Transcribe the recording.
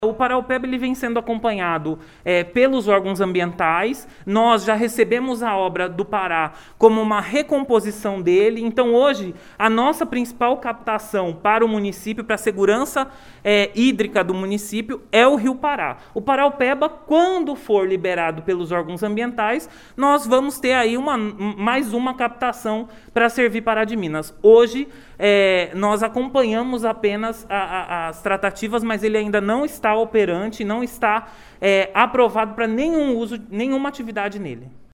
O Paraupeba ele vem sendo acompanhado pelos órgãos ambientais. Nós já recebemos a obra do Pará como uma recomposição dele. Então, hoje, a nossa principal captação para o município, para a segurança hídrica do município, é o Rio Pará. O Paraupeba, quando for liberado pelos órgãos ambientais, nós vamos ter aí mais uma captação para servir Pará de Minas. Hoje, nós acompanhamos apenas as tratativas, mas ele ainda não está operante, não está aprovado para nenhum uso, nenhuma atividade nele.